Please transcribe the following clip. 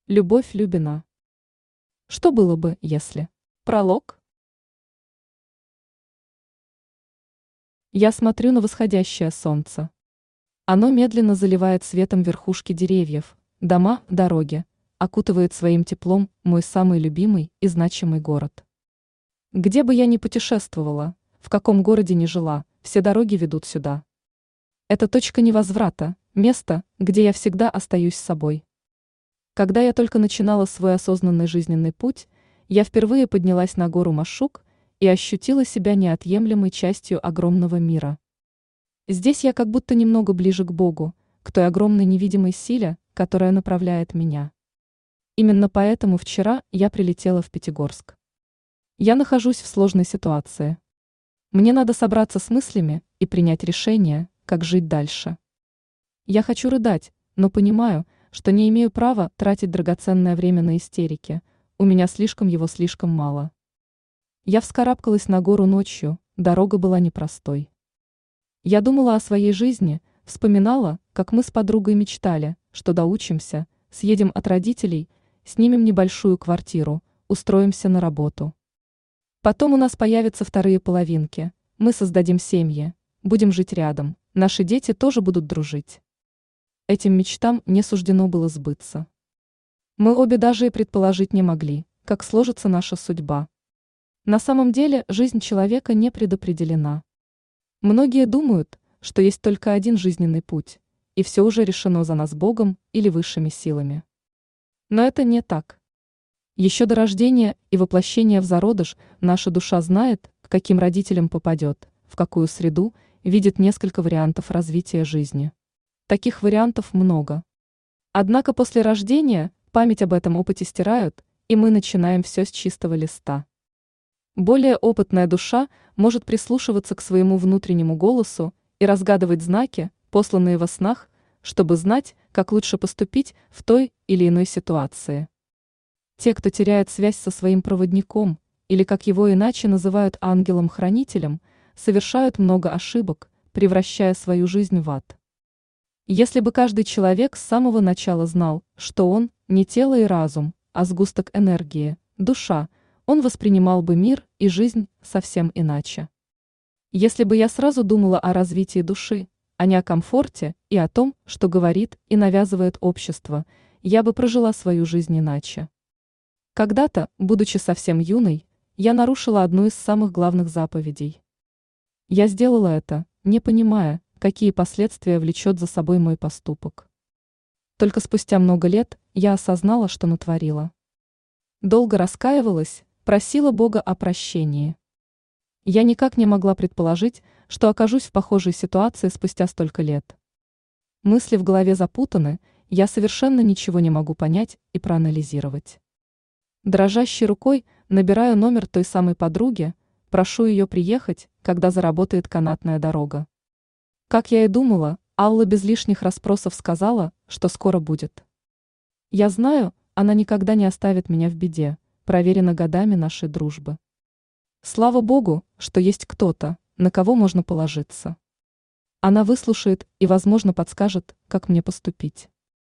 Любовь Любина. Что было бы, если? Пролог. Я смотрю на восходящее солнце. Оно медленно заливает светом верхушки деревьев, дома, дороги, окутывает своим теплом мой самый любимый и значимый город. Где бы я ни путешествовала, в каком городе ни жила, все дороги ведут сюда. Это точка невозврата, место, где я всегда остаюсь собой. Когда я только начинала свой осознанный жизненный путь, я впервые поднялась на гору Машук и ощутила себя неотъемлемой частью огромного мира. Здесь я как будто немного ближе к Богу, к той огромной невидимой силе, которая направляет меня. Именно поэтому вчера я прилетела в Пятигорск. Я нахожусь в сложной ситуации. Мне надо собраться с мыслями и принять решение, как жить дальше. Я хочу рыдать, но понимаю, что не имею права тратить драгоценное время на истерики, у меня слишком мало. Я вскарабкалась на гору ночью, дорога была непростой. Я думала о своей жизни, вспоминала, как мы с подругой мечтали, что доучимся, съедем от родителей, снимем небольшую квартиру, устроимся на работу. Потом у нас появятся вторые половинки, мы создадим семьи, будем жить рядом, наши дети тоже будут дружить. Этим мечтам не суждено было сбыться. Мы обе даже и предположить не могли, как сложится наша судьба. На самом деле жизнь человека не предопределена. Многие думают, что есть только один жизненный путь, и все уже решено за нас Богом или высшими силами. Но это не так. Еще до рождения и воплощения в зародыш наша душа знает, к каким родителям попадет, в какую среду, видит несколько вариантов развития жизни. Таких вариантов много. Однако после рождения память об этом опыте стирают, и мы начинаем все с чистого листа. Более опытная душа может прислушиваться к своему внутреннему голосу и разгадывать знаки, посланные во снах, чтобы знать, как лучше поступить в той или иной ситуации. Те, кто теряет связь со своим проводником, или как его иначе называют ангелом-хранителем, совершают много ошибок, превращая свою жизнь в ад. Если бы каждый человек с самого начала знал, что он не тело и разум, а сгусток энергии, душа, он воспринимал бы мир и жизнь совсем иначе. Если бы я сразу думала о развитии души, а не о комфорте и о том, что говорит и навязывает общество, я бы прожила свою жизнь иначе. Когда-то, будучи совсем юной, я нарушила одну из самых главных заповедей. Я сделала это, не понимая, какие последствия влечет за собой мой поступок. Только спустя много лет я осознала, что натворила. Долго раскаивалась, просила Бога о прощении. Я никак не могла предположить, что окажусь в похожей ситуации спустя столько лет. Мысли в голове запутаны, я совершенно ничего не могу понять и проанализировать. Дрожащей рукой набираю номер той самой подруги, прошу ее приехать, когда заработает канатная дорога. Как я и думала, Алла без лишних расспросов сказала, что скоро будет. Я знаю, она никогда не оставит меня в беде, проверено годами нашей дружбы. Слава Богу, что есть кто-то, на кого можно положиться. Она выслушает и, возможно, подскажет, как мне поступить.